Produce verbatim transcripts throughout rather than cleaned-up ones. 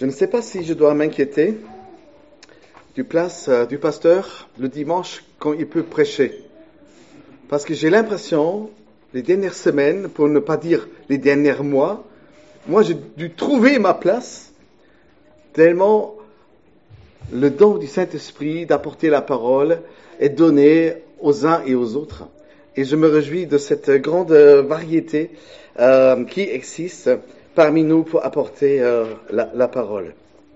Je ne sais pas si je dois m'inquiéter du place euh, du pasteur le dimanche quand il peut prêcher. Parce que j'ai l'impression, les dernières semaines, pour ne pas dire les derniers mois, moi j'ai dû trouver ma place tellement le don du Saint-Esprit d'apporter la parole est donné aux uns et aux autres. Et je me réjouis de cette grande variété euh, qui existe parmi nous pour apporter euh, la, la parole.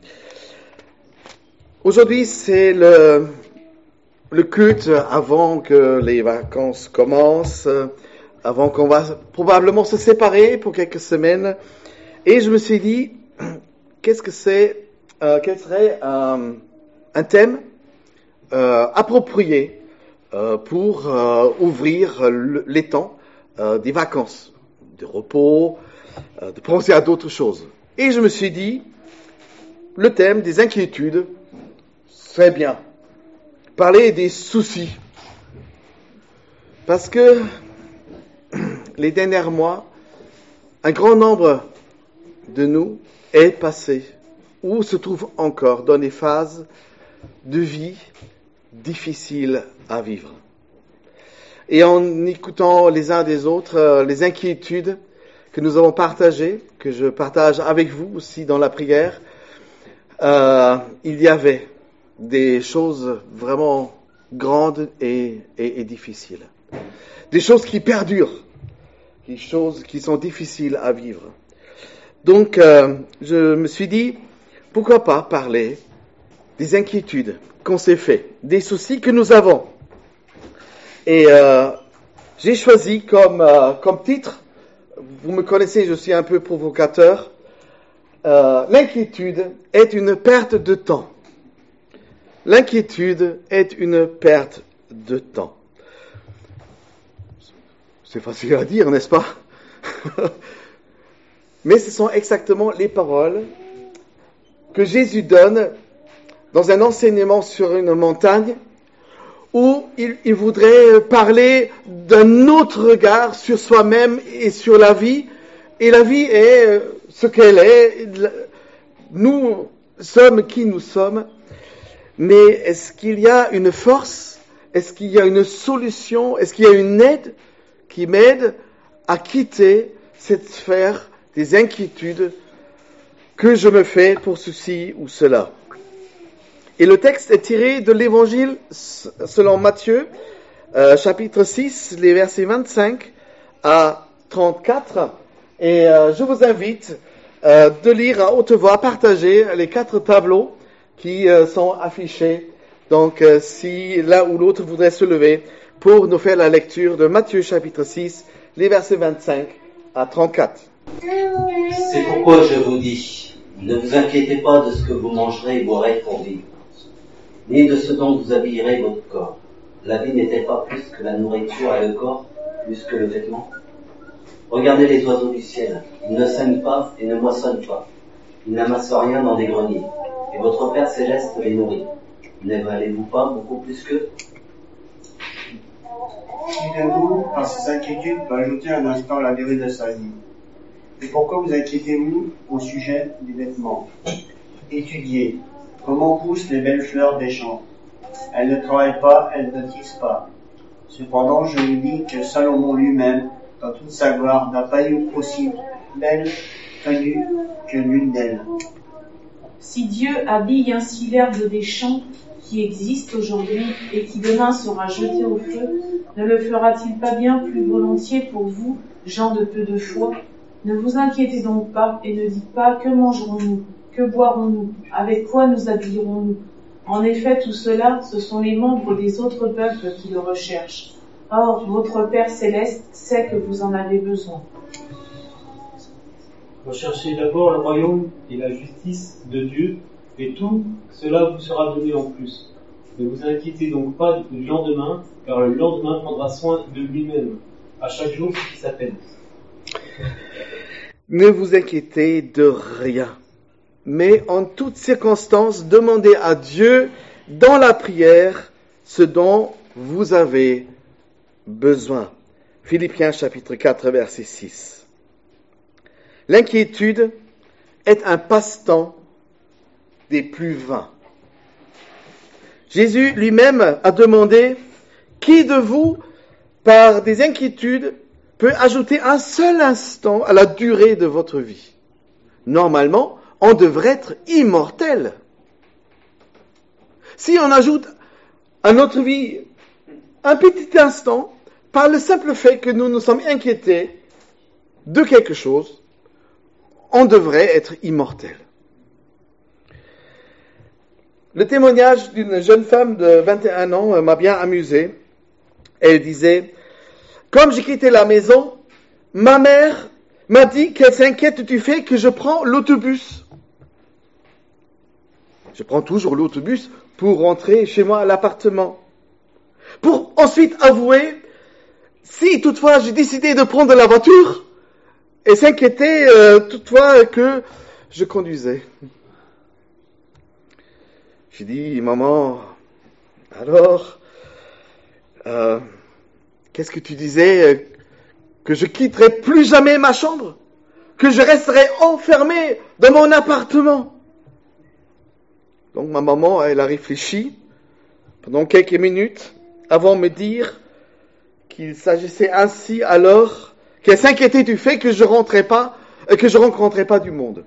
Aujourd'hui, c'est le, le culte avant que les vacances commencent, avant qu'on va probablement se séparer pour quelques semaines. Et je me suis dit, qu'est-ce que c'est, euh, quel serait un, un thème euh, approprié euh, pour euh, ouvrir le, les temps euh, des vacances, de repos, euh, de penser à d'autres choses. Et je me suis dit, le thème des inquiétudes serait bien. Parler des soucis. Parce que les derniers mois, un grand nombre de nous est passé ou se trouve encore dans des phases de vie difficiles à vivre. Et en écoutant les uns des autres, euh, les inquiétudes que nous avons partagées, que je partage avec vous aussi dans la prière, euh, il y avait des choses vraiment grandes et, et, et difficiles. Des choses qui perdurent, des choses qui sont difficiles à vivre. Donc, euh, je me suis dit, pourquoi pas parler des inquiétudes qu'on s'est fait, des soucis que nous avons. Et euh, j'ai choisi comme, euh, comme titre, vous me connaissez, je suis un peu provocateur, euh, l'inquiétude est une perte de temps. L'inquiétude est une perte de temps. C'est facile à dire, n'est-ce pas? Mais ce sont exactement les paroles que Jésus donne dans un enseignement sur une montagne où il, il voudrait parler d'un autre regard sur soi-même et sur la vie. Et la vie est ce qu'elle est. Nous sommes qui nous sommes. Mais est-ce qu'il y a une force? Est-ce qu'il y a une solution? Est-ce qu'il y a une aide qui m'aide à quitter cette sphère des inquiétudes que je me fais pour ceci ou cela? Et le texte est tiré de l'Évangile selon Matthieu, euh, chapitre six, les versets vingt-cinq à trente-quatre. Et euh, je vous invite euh, de lire à haute voix, partager les quatre tableaux qui euh, sont affichés. Donc, euh, si l'un ou l'autre voudrait se lever pour nous faire la lecture de Matthieu chapitre six, les versets vingt-cinq à trente-quatre. C'est pourquoi je vous dis, ne vous inquiétez pas de ce que vous mangerez et boirez pour vivre, ni de ce dont vous habillerez votre corps. La vie n'est-elle pas plus que la nourriture et le corps plus que le vêtement? Regardez les oiseaux du ciel, ils ne sèment pas et ne moissonnent pas, ils n'amassent rien dans des greniers, et votre Père Céleste les nourrit. Ne valez-vous pas beaucoup plus qu'eux? Qui de vous, par ses inquiétudes, peut ajouter un instant la durée de sa vie? Et pourquoi vous inquiétez-vous au sujet des vêtements? Étudiez comment poussent les belles fleurs des champs. Elles ne travaillent pas, elles ne tissent pas. Cependant, je vous dis que Salomon lui-même, dans toute sa gloire, n'a pas eu aussi belle tenue que l'une d'elles. Si Dieu habille ainsi l'herbe des champs qui existe aujourd'hui et qui demain sera jeté au feu, ne le fera-t-il pas bien plus volontiers pour vous, gens de peu de foi? Ne vous inquiétez donc pas et ne dites pas que mangerons-nous, que boirons-nous, avec quoi nous habillerons-nous. En effet, tout cela, ce sont les membres des autres peuples qui le recherchent. Or, votre Père Céleste sait que vous en avez besoin. Recherchez d'abord le royaume et la justice de Dieu, et tout cela vous sera donné en plus. Ne vous inquiétez donc pas du lendemain, car le lendemain prendra soin de lui-même. À chaque jour ce qui s'appelle. Ne vous inquiétez de rien, mais en toutes circonstances, demandez à Dieu dans la prière ce dont vous avez besoin. Philippiens chapitre quatre, verset six. L'inquiétude est un passe-temps des plus vains. Jésus lui-même a demandé, qui de vous, par des inquiétudes, peut ajouter un seul instant à la durée de votre vie? Normalement, on devrait être immortel. Si on ajoute à notre vie un petit instant, par le simple fait que nous nous sommes inquiétés de quelque chose, on devrait être immortel. Le témoignage d'une jeune femme de vingt et un ans m'a bien amusé. Elle disait, « Comme j'ai quitté la maison, ma mère m'a dit qu'elle s'inquiète du fait que je prends l'autobus. Je prends toujours l'autobus pour rentrer chez moi à l'appartement. Pour ensuite avouer, si toutefois j'ai décidé de prendre la voiture, et s'inquiétait euh, toutefois que je conduisais. » J'ai dit, maman, alors, euh, qu'est-ce que tu disais, euh, que je quitterai plus jamais ma chambre, que je resterai enfermé dans mon appartement. Donc ma maman, elle a réfléchi pendant quelques minutes avant de me dire qu'il s'agissait ainsi alors, qu'elle s'inquiétait du fait que je rentrais pas, euh, que je rencontrais pas du monde.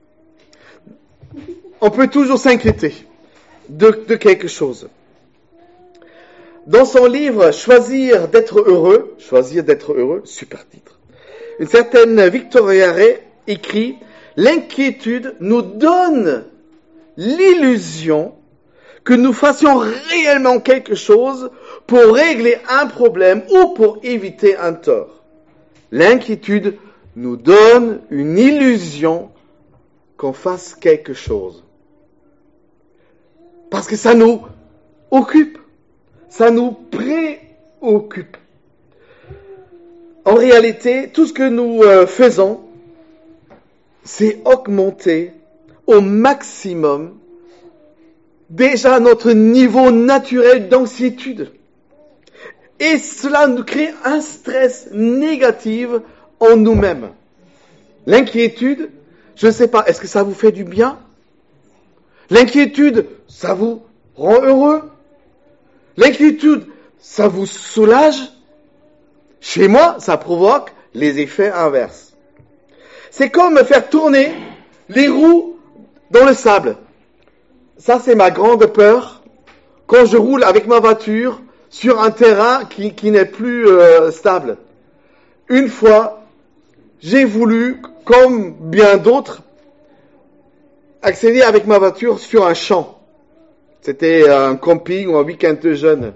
On peut toujours s'inquiéter de, de quelque chose. Dans son livre « Choisir d'être heureux », choisir d'être heureux, super titre, une certaine Victoria Ray écrit « L'inquiétude nous donne l'illusion que nous fassions réellement quelque chose pour régler un problème ou pour éviter un tort. L'inquiétude nous donne une illusion qu'on fasse quelque chose. Parce que ça nous occupe, ça nous préoccupe. En réalité, tout ce que nous euh, faisons, c'est augmenter au maximum déjà notre niveau naturel d'anxiétude. Et cela nous crée un stress négatif en nous-mêmes. L'inquiétude, je ne sais pas, est-ce que ça vous fait du bien? L'inquiétude, ça vous rend heureux? L'inquiétude, ça vous soulage? Chez moi, ça provoque les effets inverses. C'est comme faire tourner les roues dans le sable. Ça, c'est ma grande peur quand je roule avec ma voiture sur un terrain qui, qui n'est plus euh, stable. Une fois, j'ai voulu, comme bien d'autres, accéder avec ma voiture sur un champ. C'était un camping ou un week-end de jeunes.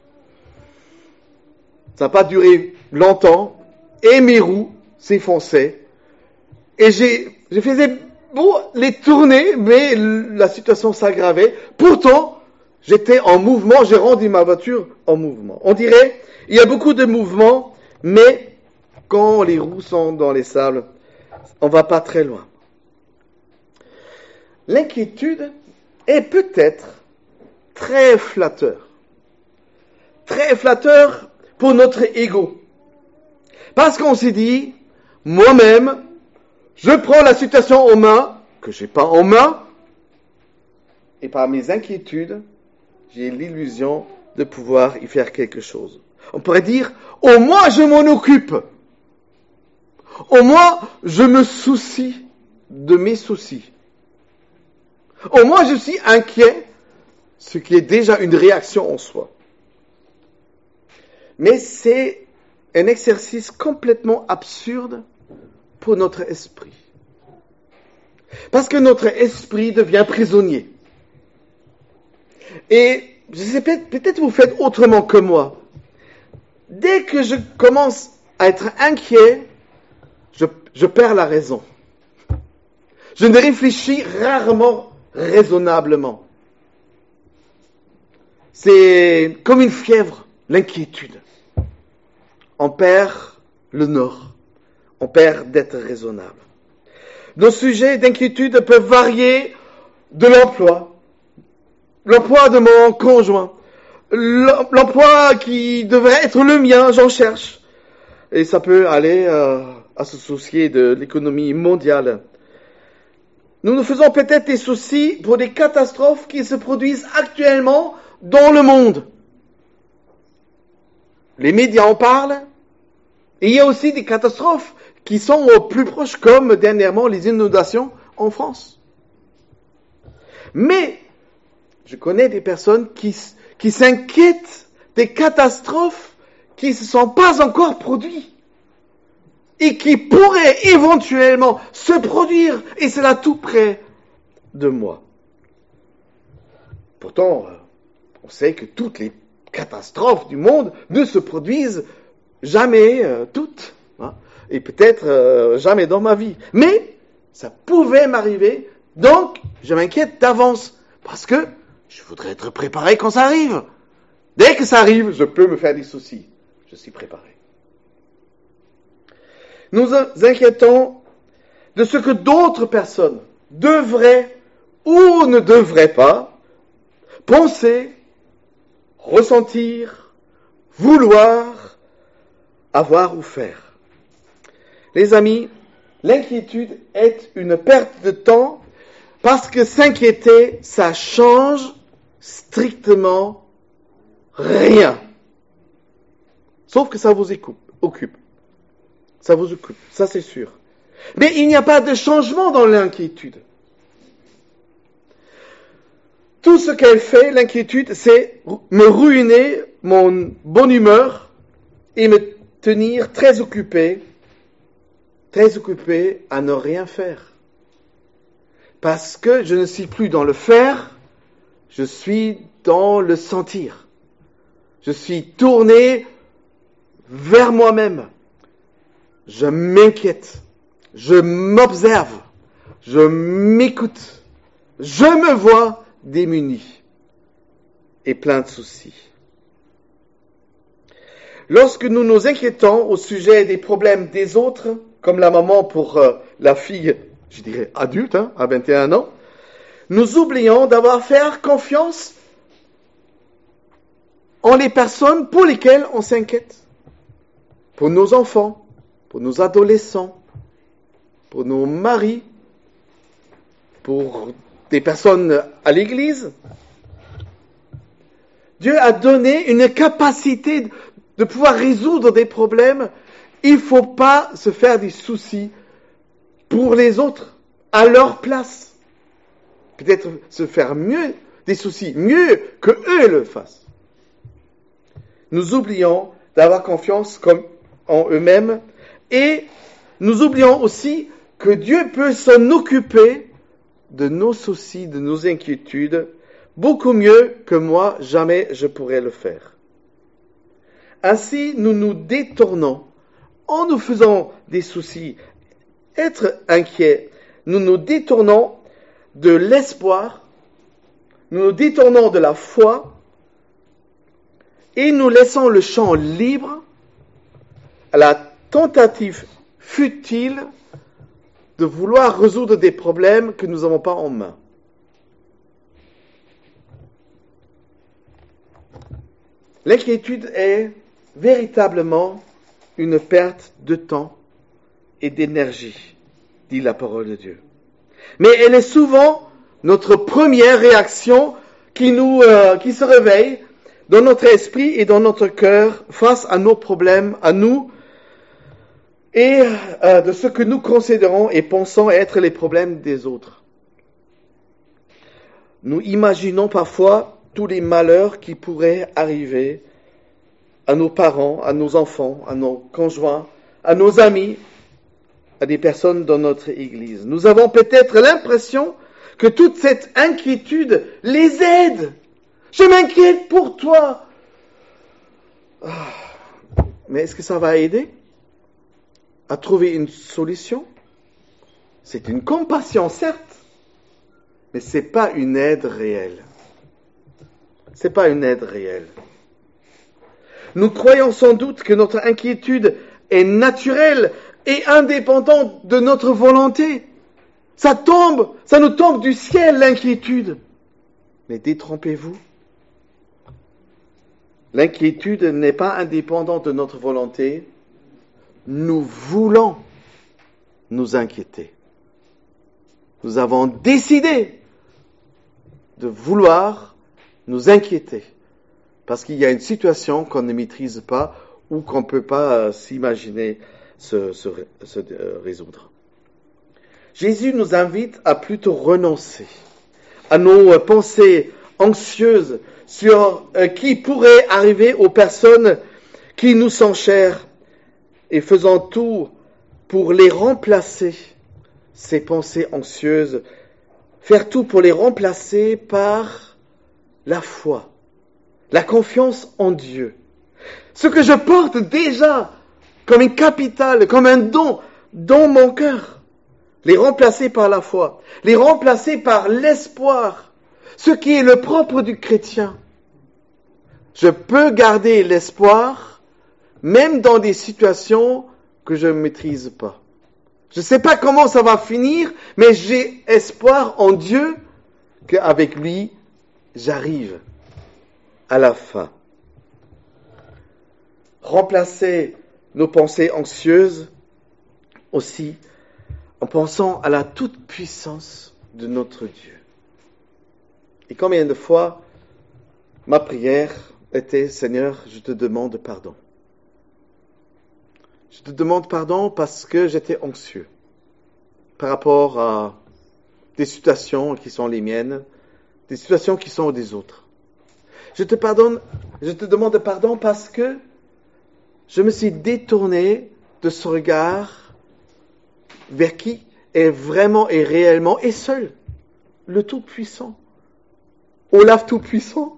Ça n'a pas duré longtemps et mes roues s'effonçaient. Et j'ai, je faisais beau les tourner, mais la situation s'aggravait. Pourtant, j'étais en mouvement, j'ai rendu ma voiture en mouvement. On dirait, il y a beaucoup de mouvements, mais quand les roues sont dans les sables, on va pas très loin. L'inquiétude est peut-être très flatteur. Très flatteur pour notre ego. Parce qu'on s'est dit, moi-même, je prends la situation en main, que j'ai pas en main, et par mes inquiétudes, j'ai l'illusion de pouvoir y faire quelque chose. On pourrait dire, au moins je m'en occupe. Au moins je me soucie de mes soucis. Au moins je suis inquiet, ce qui est déjà une réaction en soi. Mais c'est un exercice complètement absurde pour notre esprit. Parce que notre esprit devient prisonnier. Et je sais, peut-être, peut-être vous faites autrement que moi. Dès que je commence à être inquiet, je, je perds la raison. Je ne réfléchis rarement raisonnablement. C'est comme une fièvre, l'inquiétude. On perd le nord. On perd d'être raisonnable. Nos sujets d'inquiétude peuvent varier de l'emploi, l'emploi de mon conjoint, l'emploi qui devrait être le mien, j'en cherche. Et ça peut aller euh, à se soucier de l'économie mondiale. nous nous faisons peut-être des soucis pour des catastrophes qui se produisent actuellement dans le monde. Les médias en parlent. Et il y a aussi des catastrophes qui sont au plus proches, comme dernièrement les inondations en France. Mais je connais des personnes qui, qui s'inquiètent des catastrophes qui ne se sont pas encore produites et qui pourraient éventuellement se produire, et c'est là tout près de moi. Pourtant, on sait que toutes les catastrophes du monde ne se produisent jamais euh, toutes, hein, et peut-être euh, jamais dans ma vie. Mais ça pouvait m'arriver, donc je m'inquiète d'avance, parce que je voudrais être préparé quand ça arrive. Dès que ça arrive, je peux me faire des soucis. Je suis préparé. Nous nous inquiétons de ce que d'autres personnes devraient ou ne devraient pas penser, ressentir, vouloir, avoir ou faire. Les amis, l'inquiétude est une perte de temps parce que s'inquiéter, ça change strictement rien. Sauf que ça vous occupe. Ça vous occupe, ça c'est sûr. Mais il n'y a pas de changement dans l'inquiétude. Tout ce qu'elle fait, l'inquiétude, c'est me ruiner mon bonne humeur et me tenir très occupé, très occupé à ne rien faire. Parce que je ne suis plus dans le faire, je suis dans le sentir. Je suis tourné vers moi-même. Je m'inquiète, je m'observe, je m'écoute, je me vois démuni et plein de soucis. Lorsque nous nous inquiétons au sujet des problèmes des autres, comme la maman pour euh, la fille, je dirais adulte, hein, à vingt et un ans, nous oublions d'avoir faire confiance en les personnes pour lesquelles on s'inquiète. Pour nos enfants, pour nos adolescents, pour nos maris, pour des personnes à l'église. Dieu a donné une capacité de pouvoir résoudre des problèmes. Il ne faut pas se faire des soucis pour les autres, à leur place. Peut-être se faire mieux, des soucis, mieux que eux le fassent. Nous oublions d'avoir confiance comme en eux-mêmes et nous oublions aussi que Dieu peut s'en occuper de nos soucis, de nos inquiétudes, beaucoup mieux que moi, jamais je pourrais le faire. Ainsi, nous nous détournons, en nous faisant des soucis, être inquiets, nous nous détournons de l'espoir, nous nous détournons de la foi, et nous laissons le champ libre à la tentative futile de vouloir résoudre des problèmes que nous n'avons pas en main. L'inquiétude est véritablement une perte de temps et d'énergie, dit la parole de Dieu. Mais elle est souvent notre première réaction qui nous, euh, qui se réveille dans notre esprit et dans notre cœur face à nos problèmes, à nous, et euh, de ce que nous considérons et pensons être les problèmes des autres. Nous imaginons parfois tous les malheurs qui pourraient arriver à nos parents, à nos enfants, à nos conjoints, à nos amis, à des personnes dans notre Église. Nous avons peut-être l'impression que toute cette inquiétude les aide. Je m'inquiète pour toi. Mais est-ce que ça va aider à trouver une solution? C'est une compassion, certes, mais ce n'est pas une aide réelle. Ce n'est pas une aide réelle. Nous croyons sans doute que notre inquiétude est naturelle et indépendante de notre volonté. Ça tombe, ça nous tombe du ciel, l'inquiétude. Mais détrompez-vous. L'inquiétude n'est pas indépendante de notre volonté. Nous voulons nous inquiéter. nous avons décidé de vouloir nous inquiéter parce qu'il y a une situation qu'on ne maîtrise pas ou qu'on ne peut pas euh, s'imaginer se, se, se euh, résoudre. Jésus nous invite à plutôt renoncer à nos euh, pensées anxieuses sur euh, qui pourrait arriver aux personnes qui nous sont chères et faisant tout pour les remplacer, ces pensées anxieuses, faire tout pour les remplacer par la foi, la confiance en Dieu. Ce que je porte déjà comme une capitale, comme un don dans mon cœur, les remplacer par la foi, les remplacer par l'espoir, ce qui est le propre du chrétien. Je peux garder l'espoir même dans des situations que je ne maîtrise pas. Je ne sais pas comment ça va finir, mais j'ai espoir en Dieu qu'avec lui, j'arrive à la fin. Remplacer nos pensées anxieuses aussi en pensant à la toute-puissance de notre Dieu. Et combien de fois ma prière était « Seigneur, je te demande pardon ». Je te demande pardon parce que j'étais anxieux par rapport à des situations qui sont les miennes, des situations qui sont des autres. Je te pardonne, je te demande pardon parce que je me suis détourné de ce regard vers qui est vraiment et réellement et seul le Tout-Puissant. Olaf Tout-Puissant.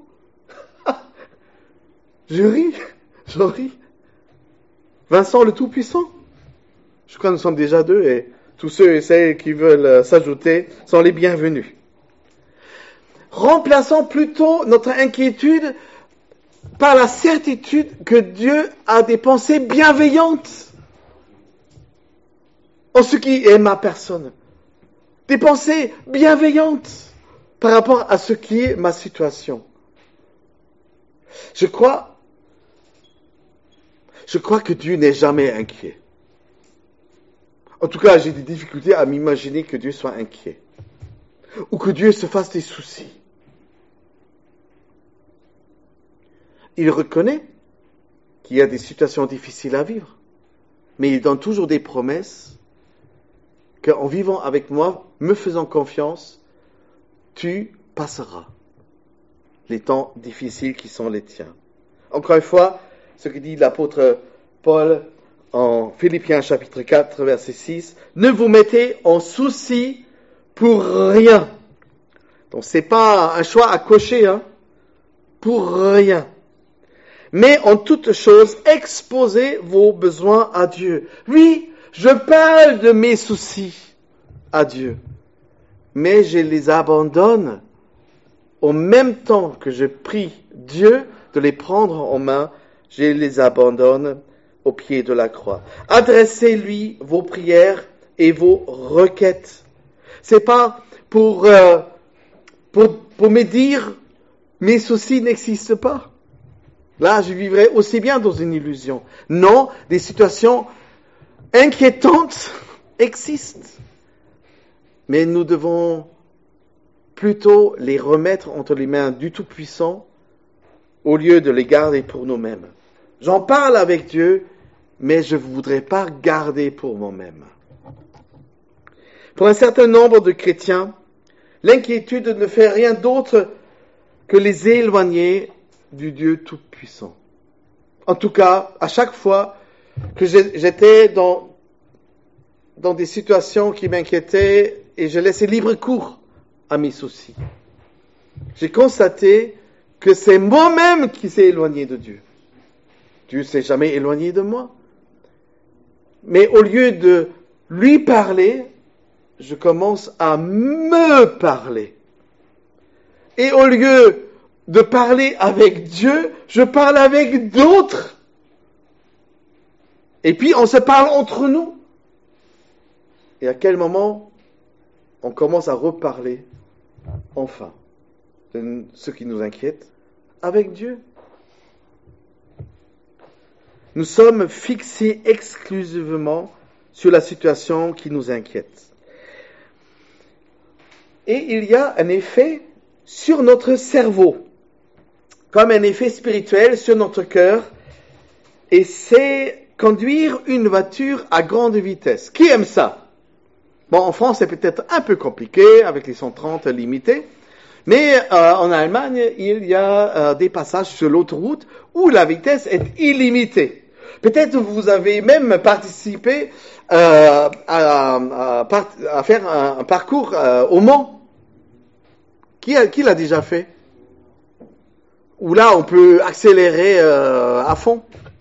Je ris, j'en ris. Vincent le Tout-Puissant. Je crois que nous sommes déjà deux et tous ceux et celles qui veulent s'ajouter sont les bienvenus. Remplaçons plutôt notre inquiétude par la certitude que Dieu a des pensées bienveillantes en ce qui est ma personne. Des pensées bienveillantes par rapport à ce qui est ma situation. Je crois Je crois que Dieu n'est jamais inquiet. En tout cas, j'ai des difficultés à m'imaginer que Dieu soit inquiet. Ou que Dieu se fasse des soucis. Il reconnaît qu'il y a des situations difficiles à vivre. Mais il donne toujours des promesses qu'en vivant avec moi, me faisant confiance, tu passeras les temps difficiles qui sont les tiens. Encore une fois, ce que dit l'apôtre Paul en Philippiens chapitre quatre, verset six, « Ne vous mettez en souci pour rien. » Donc c'est pas un choix à cocher, hein, pour rien. Mais en toute chose, exposez vos besoins à Dieu. Oui, je parle de mes soucis à Dieu, mais je les abandonne au même temps que je prie Dieu de les prendre en main. Je les abandonne au pied de la croix. Adressez-lui vos prières et vos requêtes. C'est pas pour, euh, pour, pour me dire mes soucis n'existent pas. Là, je vivrais aussi bien dans une illusion. Non, des situations inquiétantes existent. Mais nous devons plutôt les remettre entre les mains du Tout-Puissant au lieu de les garder pour nous-mêmes. J'en parle avec Dieu, mais je ne voudrais pas garder pour moi-même. Pour un certain nombre de chrétiens, l'inquiétude ne fait rien d'autre que les éloigner du Dieu Tout-Puissant. En tout cas, à chaque fois que j'étais dans, dans des situations qui m'inquiétaient et je laissais libre cours à mes soucis, j'ai constaté que c'est moi-même qui s'est éloigné de Dieu. Dieu s'est jamais éloigné de moi. Mais au lieu de lui parler, je commence à me parler. Et au lieu de parler avec Dieu, je parle avec d'autres. Et puis on se parle entre nous. Et à quel moment on commence à reparler, enfin, de ce qui nous inquiète, avec Dieu. Nous sommes fixés exclusivement sur la situation qui nous inquiète. Et il y a un effet sur notre cerveau, comme un effet spirituel sur notre cœur, et c'est conduire une voiture à grande vitesse. Qui aime ça? Bon, en France, c'est peut-être un peu compliqué, avec les cent trente limités, mais euh, en Allemagne, il y a euh, des passages sur l'autoroute où la vitesse est illimitée. Peut-être vous avez même participé euh, à, à, à faire un, un parcours euh, au Mans. Qui, a, qui l'a déjà fait? Où là, on peut accélérer euh, à fond.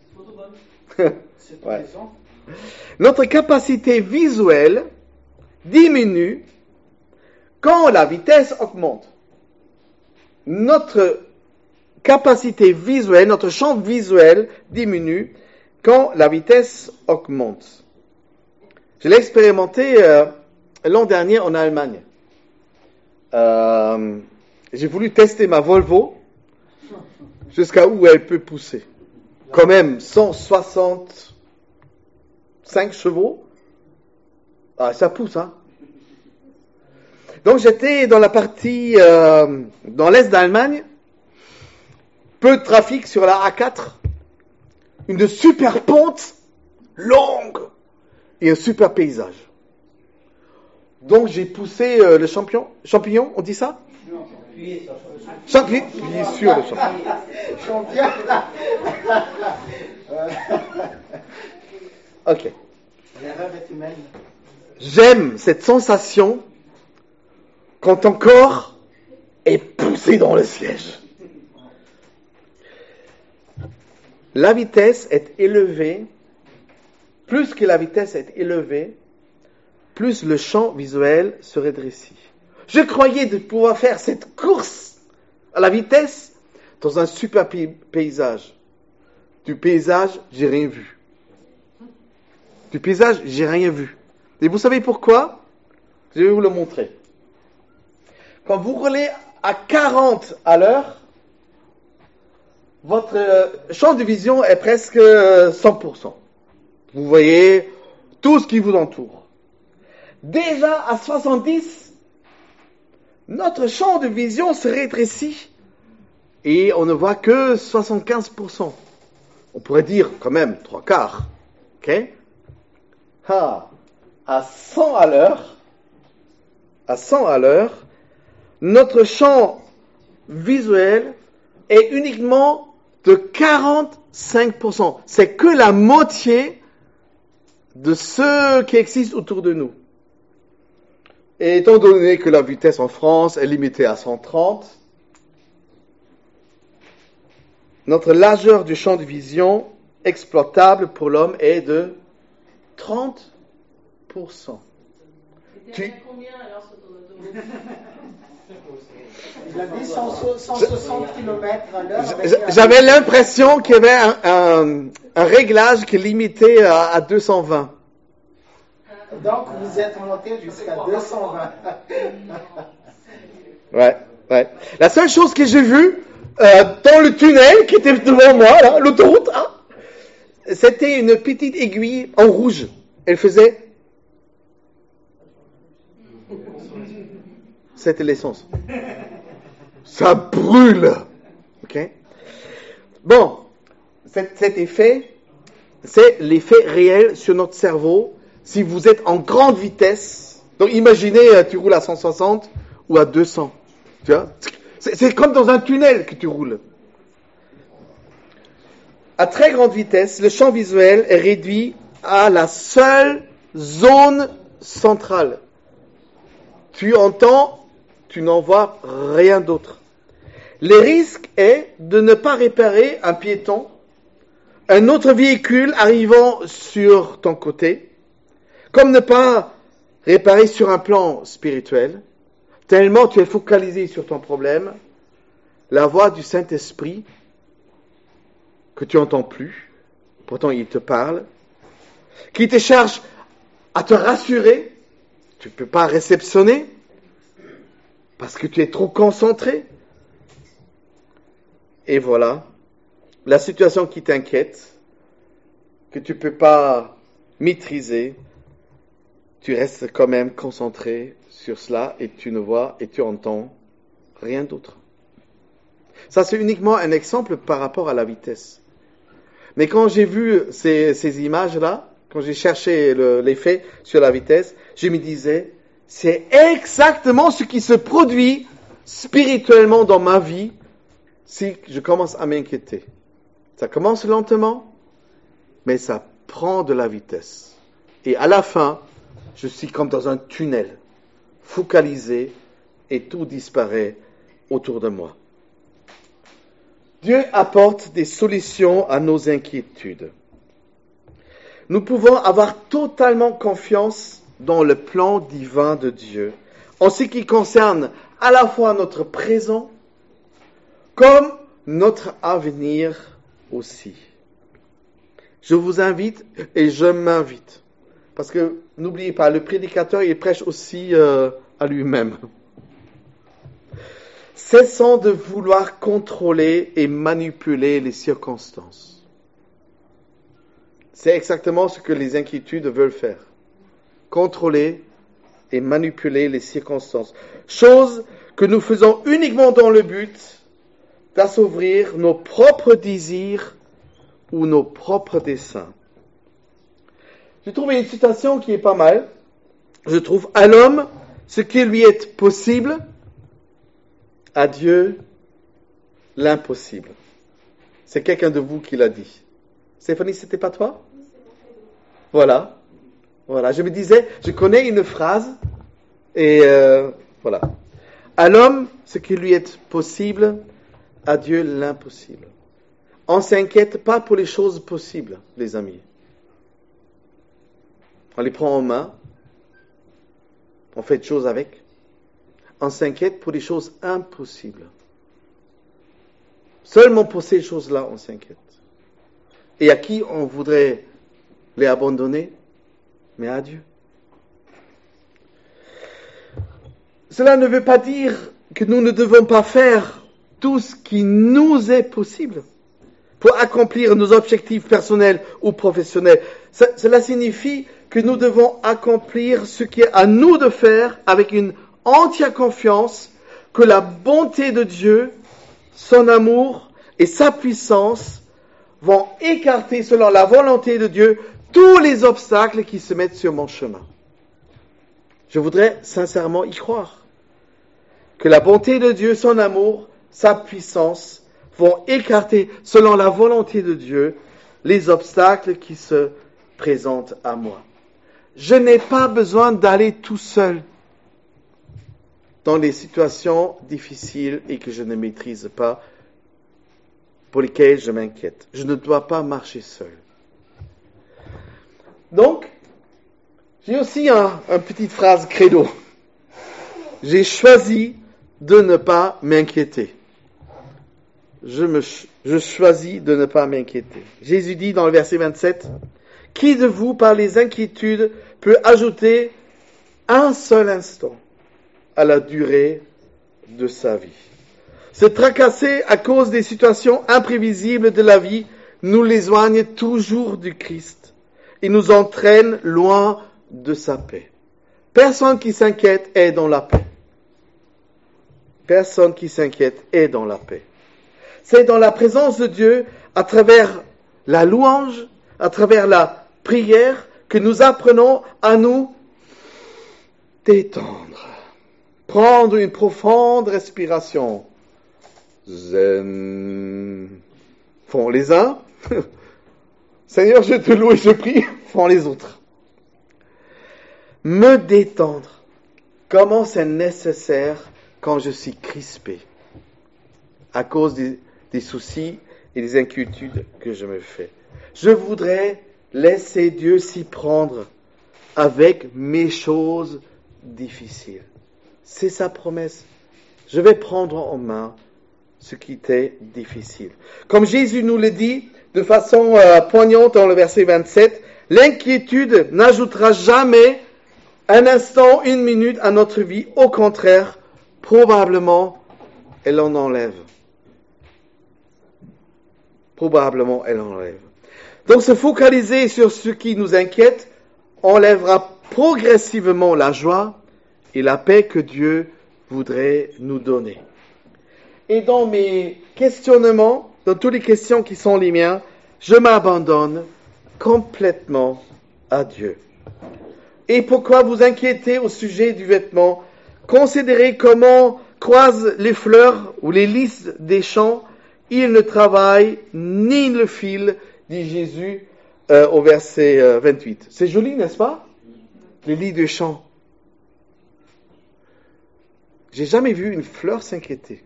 Ouais. Notre capacité visuelle diminue quand la vitesse augmente. Notre capacité visuelle, notre champ visuel diminue quand la vitesse augmente. Je l'ai expérimenté euh, l'an dernier en Allemagne. Euh, j'ai voulu tester ma Volvo jusqu'à où elle peut pousser. Quand même cent soixante-cinq chevaux. Ah, ça pousse, hein. Donc j'étais dans la partie, euh, dans l'est d'Allemagne, peu de trafic sur la A quatre, une super pente longue et un super paysage. Donc j'ai poussé euh, le champion, champignon, on dit ça? Champignon, bien sûr le champignon. Ok. J'aime cette sensation quand ton corps est poussé dans le siège. La vitesse est élevée, plus que la vitesse est élevée, plus le champ visuel se rétrécit. Je croyais de pouvoir faire cette course à la vitesse dans un super paysage. Du paysage, j'ai rien vu. Du paysage, j'ai rien vu. Et vous savez pourquoi? Je vais vous le montrer. Quand vous roulez à quarante à l'heure, votre champ de vision est presque cent pour cent. Vous voyez tout ce qui vous entoure. Déjà à soixante-dix, notre champ de vision se rétrécit et on ne voit que soixante-quinze pour cent. On pourrait dire quand même trois quarts. Ok? Ah, à cent à l'heure, à cent à l'heure, notre champ visuel est uniquement de quarante-cinq pour cent. C'est que la moitié de ce qui existe autour de nous. Et étant donné que la vitesse en France est limitée à cent trente, notre largeur du champ de vision exploitable pour l'homme est de trente pour cent. C'était à combien alors sur ton autoroute? Il a dit cent soixante kilomètres à l'heure. J'avais l'impression qu'il y avait un, un, un réglage qui limitait à, à deux cent vingt. Donc vous êtes monté jusqu'à deux cent vingt. Ouais, ouais. La seule chose que j'ai vue euh, dans le tunnel qui était devant moi, là, l'autoroute, hein, c'était une petite aiguille en rouge. Elle faisait... C'était l'essence. Ça brûle. Ok? Bon, cet, cet effet, c'est l'effet réel sur notre cerveau si vous êtes en grande vitesse. Donc imaginez, tu roules à cent soixante ou à deux cents. Tu vois? C'est, c'est comme dans un tunnel que tu roules. À très grande vitesse, le champ visuel est réduit à la seule zone centrale. Tu entends, tu n'en vois rien d'autre. Le risque est de ne pas réparer un piéton, un autre véhicule arrivant sur ton côté, comme ne pas réparer sur un plan spirituel, tellement tu es focalisé sur ton problème, la voix du Saint-Esprit, que tu n'entends plus, pourtant il te parle, qui te cherche à te rassurer, tu ne peux pas réceptionner, parce que tu es trop concentré. Et voilà, la situation qui t'inquiète, que tu ne peux pas maîtriser, tu restes quand même concentré sur cela et tu ne vois et tu entends rien d'autre. Ça, c'est uniquement un exemple par rapport à la vitesse. Mais quand j'ai vu ces, ces images-là, quand j'ai cherché le, l'effet sur la vitesse, je me disais, c'est exactement ce qui se produit spirituellement dans ma vie si je commence à m'inquiéter. Ça commence lentement, mais ça prend de la vitesse. Et à la fin, je suis comme dans un tunnel, focalisé, et tout disparaît autour de moi. Dieu apporte des solutions à nos inquiétudes. Nous pouvons avoir totalement confiance dans le plan divin de Dieu, en ce qui concerne à la fois notre présent, comme notre avenir aussi. Je vous invite et je m'invite, parce que n'oubliez pas, le prédicateur, il prêche aussi euh, à lui-même. Cessons de vouloir contrôler et manipuler les circonstances. C'est exactement ce que les inquiétudes veulent faire. Contrôler et manipuler les circonstances. Chose que nous faisons uniquement dans le but d'assouvir nos propres désirs ou nos propres desseins. J'ai trouvé une citation qui est pas mal. Je trouve, à l'homme, ce qui lui est possible, à Dieu, l'impossible. C'est quelqu'un de vous qui l'a dit. Stéphanie, c'était pas toi? Voilà. Voilà. Je me disais, je connais une phrase, et euh, voilà. À l'homme, ce qui lui est possible, à Dieu, l'impossible. On ne s'inquiète pas pour les choses possibles, les amis. On les prend en main, on fait des choses avec. On s'inquiète pour les choses impossibles. Seulement pour ces choses-là, on s'inquiète. Et à qui on voudrait les abandonner? Mais à Dieu. Cela ne veut pas dire que nous ne devons pas faire tout ce qui nous est possible pour accomplir nos objectifs personnels ou professionnels. Ça, cela signifie que nous devons accomplir ce qui est à nous de faire avec une entière confiance que la bonté de Dieu, son amour et sa puissance vont écarter, selon la volonté de Dieu, tous les obstacles qui se mettent sur mon chemin. Je voudrais sincèrement y croire. Que la bonté de Dieu, son amour, sa puissance vont écarter, selon la volonté de Dieu, les obstacles qui se présentent à moi. Je n'ai pas besoin d'aller tout seul dans les situations difficiles et que je ne maîtrise pas, pour lesquelles je m'inquiète. Je ne dois pas marcher seul. Donc, j'ai aussi un, une petite phrase credo. J'ai choisi de ne pas m'inquiéter. Je, me, je choisis de ne pas m'inquiéter. Jésus dit dans le verset vingt-sept, « Qui de vous, par les inquiétudes, peut ajouter un seul instant à la durée de sa vie ?» Se tracasser à cause des situations imprévisibles de la vie nous éloigne toujours du Christ et nous entraîne loin de sa paix. Personne qui s'inquiète est dans la paix. Personne qui s'inquiète est dans la paix. C'est dans la présence de Dieu, à travers la louange, à travers la prière, que nous apprenons à nous détendre. Prendre une profonde respiration. Zen. Font les uns. Seigneur, je te loue et je prie. Font les autres. Me détendre. Comment c'est nécessaire quand je suis crispé à cause des, des soucis et des inquiétudes que je me fais. Je voudrais laisser Dieu s'y prendre avec mes choses difficiles. C'est sa promesse. Je vais prendre en main ce qui était difficile. Comme Jésus nous le dit de façon euh, poignante dans le verset vingt-sept, l'inquiétude n'ajoutera jamais un instant, une minute à notre vie. Au contraire, probablement, elle en enlève. Probablement, elle en enlève. Donc, se focaliser sur ce qui nous inquiète enlèvera progressivement la joie et la paix que Dieu voudrait nous donner. Et dans mes questionnements, dans toutes les questions qui sont les miens, je m'abandonne complètement à Dieu. Et pourquoi vous inquiétez au sujet du vêtement? Considérez comment croisent les fleurs ou les lys des champs. Ils ne travaillent ni ne filent, dit Jésus euh, au verset euh, vingt-huit. C'est joli, n'est-ce pas? Les lys des champs. J'ai jamais vu une fleur s'inquiéter.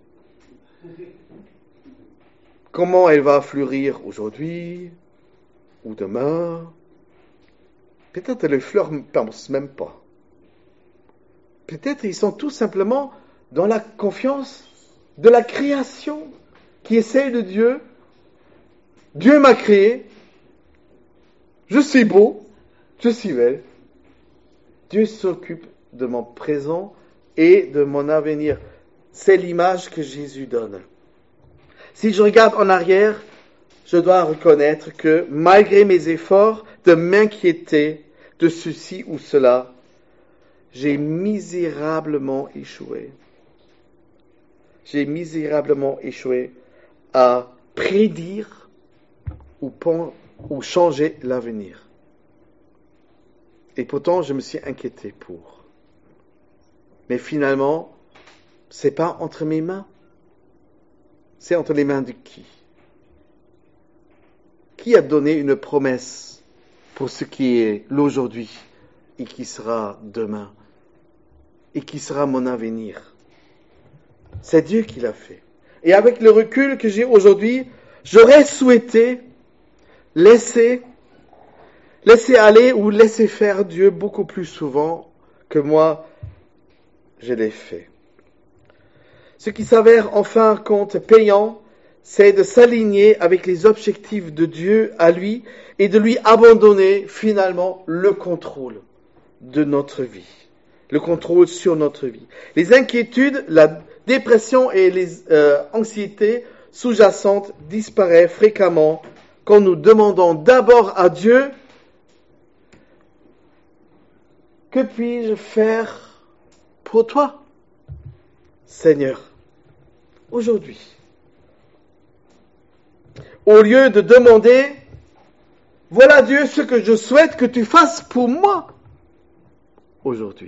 Comment elle va fleurir aujourd'hui ou demain? Peut-être les fleurs ne pensent même pas. Peut-être ils sont tout simplement dans la confiance de la création qui est celle de Dieu. Dieu m'a créé. Je suis beau. Je suis belle. Dieu s'occupe de mon présent et de mon avenir. C'est l'image que Jésus donne. Si je regarde en arrière, je dois reconnaître que malgré mes efforts de m'inquiéter de ceci ou cela, j'ai misérablement échoué. J'ai misérablement échoué à prédire ou, pen- ou changer l'avenir. Et pourtant, je me suis inquiété pour. Mais finalement, c'est pas entre mes mains. C'est entre les mains de qui? Qui a donné une promesse pour ce qui est l'aujourd'hui et qui sera demain et qui sera mon avenir? C'est Dieu qui l'a fait. Et avec le recul que j'ai aujourd'hui, j'aurais souhaité laisser, laisser aller ou laisser faire Dieu beaucoup plus souvent que moi, je l'ai fait. Ce qui s'avère en fin de compte payant, c'est de s'aligner avec les objectifs de Dieu à lui et de lui abandonner finalement le contrôle de notre vie, le contrôle sur notre vie. Les inquiétudes, la dépression et les euh, anxiétés sous-jacentes disparaissent fréquemment quand nous demandons d'abord à Dieu « Que puis-je faire pour toi, Seigneur, aujourd'hui ?» Au lieu de demander « Voilà Dieu ce que je souhaite que tu fasses pour moi aujourd'hui. »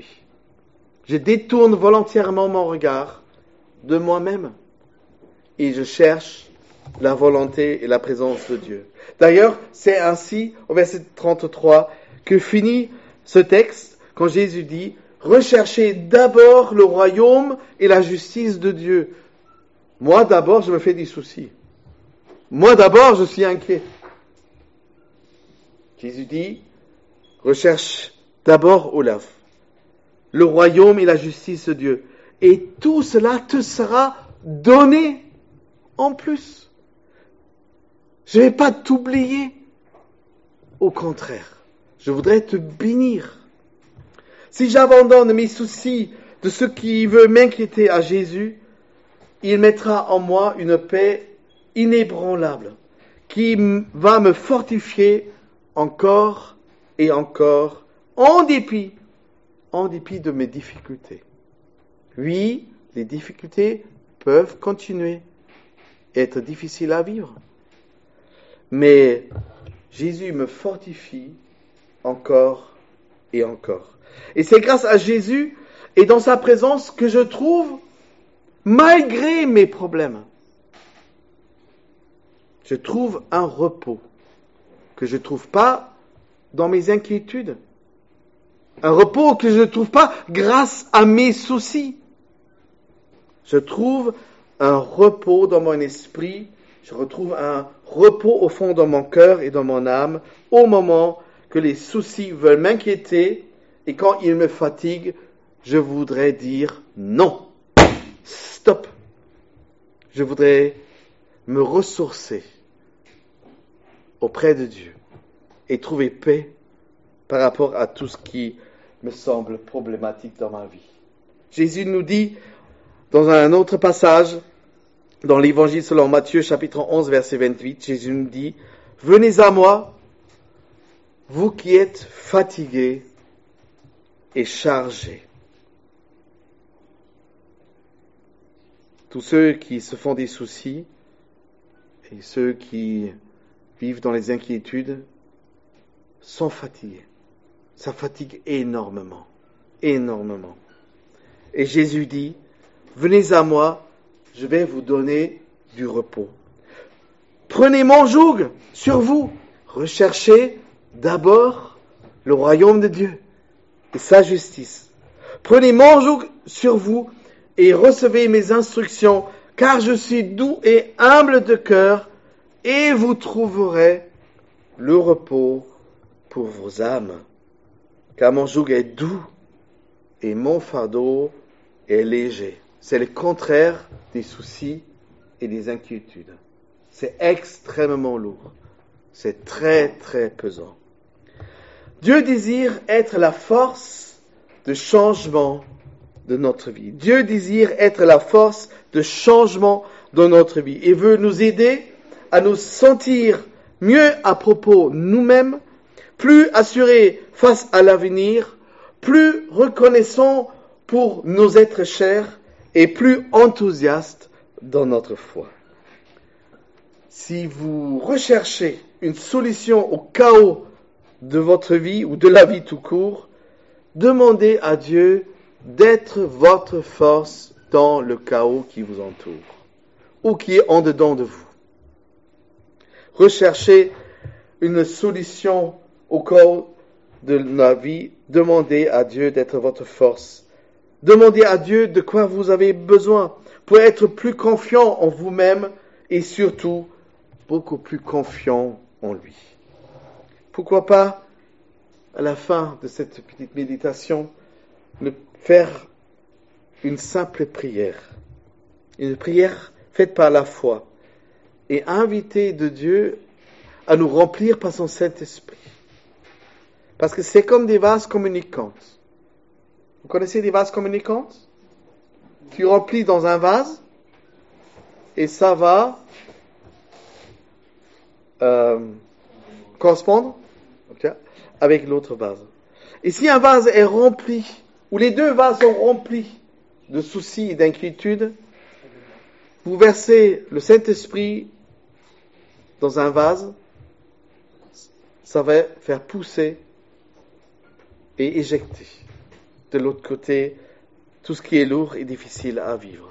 Je détourne volontairement mon regard de moi-même et je cherche la volonté et la présence de Dieu. D'ailleurs, c'est ainsi, au verset trente-trois, que finit ce texte quand Jésus dit « Recherchez d'abord le royaume et la justice de Dieu. » Moi d'abord, je me fais des soucis. Moi d'abord, je suis inquiet. Jésus dit « Recherche d'abord, Olaf, le royaume et la justice de Dieu. Et tout cela te sera donné en plus. » Je ne vais pas t'oublier. Au contraire, je voudrais te bénir. Si j'abandonne mes soucis de ce qui veut m'inquiéter à Jésus, il mettra en moi une paix inébranlable qui va me fortifier encore et encore en dépit, en dépit de mes difficultés. Oui, les difficultés peuvent continuer, être difficiles à vivre. Mais Jésus me fortifie encore et encore. Et c'est grâce à Jésus et dans sa présence que je trouve, malgré mes problèmes, je trouve un repos que je ne trouve pas dans mes inquiétudes. Un repos que je ne trouve pas grâce à mes soucis. Je trouve un repos dans mon esprit. Je retrouve un repos au fond dans mon cœur et dans mon âme au moment que les soucis veulent m'inquiéter et quand ils me fatiguent, je voudrais dire non. Stop. Je voudrais me ressourcer auprès de Dieu et trouver paix par rapport à tout ce qui me semble problématique dans ma vie. Jésus nous dit dans un autre passage, dans l'évangile selon Matthieu, chapitre onze, verset vingt-huit, Jésus nous dit « Venez à moi, vous qui êtes fatigués et chargés. Tous ceux qui se font des soucis et ceux qui vivent dans les inquiétudes sont fatigués. Ça fatigue énormément, énormément. Et Jésus dit, venez à moi, je vais vous donner du repos. Prenez mon joug sur vous. Recherchez d'abord le royaume de Dieu et sa justice. Prenez mon joug sur vous et recevez mes instructions, car je suis doux et humble de cœur, et vous trouverez le repos pour vos âmes. Car mon joug est doux et mon fardeau est léger. C'est le contraire des soucis et des inquiétudes. C'est extrêmement lourd. C'est très, très pesant. Dieu désire être la force de changement de notre vie. Dieu désire être la force de changement de notre vie et veut nous aider à nous sentir mieux à propos nous-mêmes, plus assurés face à l'avenir, plus reconnaissants pour nos êtres chers et plus enthousiastes dans notre foi. Si vous recherchez une solution au chaos de votre vie ou de la vie tout court, demandez à Dieu d'être votre force dans le chaos qui vous entoure ou qui est en dedans de vous. Recherchez une solution au chaos de la vie, demandez à Dieu d'être votre force. Demandez à Dieu de quoi vous avez besoin pour être plus confiant en vous-même et surtout beaucoup plus confiant en lui. Pourquoi pas, à la fin de cette petite méditation, ne faire une simple prière, une prière faite par la foi, et inviter de Dieu à nous remplir par son Saint-Esprit. Parce que c'est comme des vases communicantes. Vous connaissez des vases communicantes? Tu remplis dans un vase, et ça va euh, correspondre okay, avec l'autre vase. Et si un vase est rempli, ou les deux vases sont remplis de soucis et d'inquiétudes, vous versez le Saint-Esprit dans un vase, ça va faire pousser et éjecter de l'autre côté tout ce qui est lourd et difficile à vivre.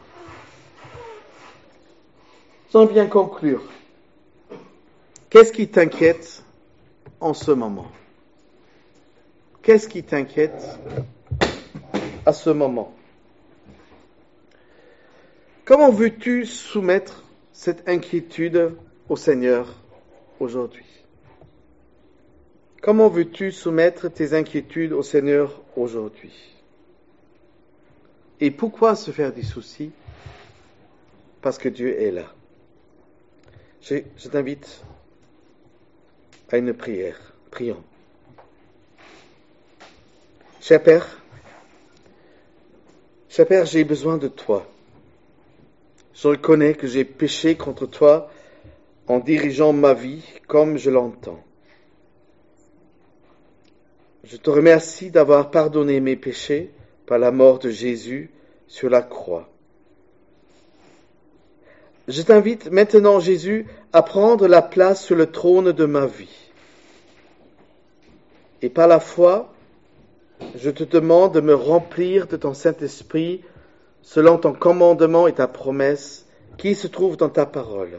J'en viens conclure. Qu'est-ce qui t'inquiète en ce moment? Qu'est-ce qui t'inquiète à ce moment? Comment veux-tu soumettre cette inquiétude au Seigneur aujourd'hui? Comment veux-tu soumettre tes inquiétudes au Seigneur aujourd'hui? Et pourquoi se faire des soucis? Parce que Dieu est là. Je, je t'invite à une prière. Prions. Cher Père, cher Père, j'ai besoin de toi. Je reconnais que j'ai péché contre toi en dirigeant ma vie comme je l'entends. Je te remercie d'avoir pardonné mes péchés par la mort de Jésus sur la croix. Je t'invite maintenant, Jésus, à prendre la place sur le trône de ma vie. Et par la foi, je te demande de me remplir de ton Saint-Esprit selon ton commandement et ta promesse qui se trouve dans ta parole.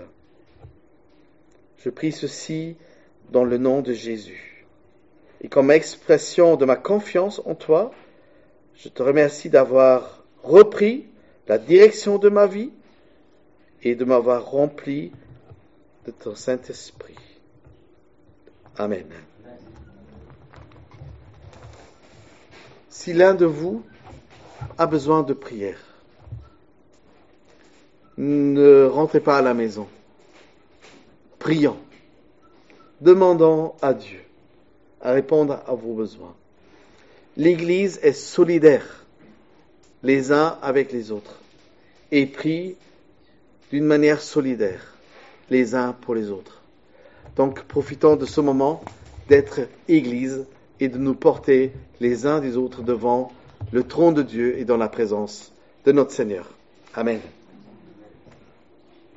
Je prie ceci dans le nom de Jésus. Et comme expression de ma confiance en toi, je te remercie d'avoir repris la direction de ma vie et de m'avoir rempli de ton Saint-Esprit. Amen. Si l'un de vous a besoin de prière, ne rentrez pas à la maison. Prions. Demandons à Dieu à répondre à vos besoins. L'Église est solidaire les uns avec les autres et prie d'une manière solidaire les uns pour les autres. Donc profitons de ce moment d'être Église et de nous porter les uns des autres devant le trône de Dieu et dans la présence de notre Seigneur. Amen.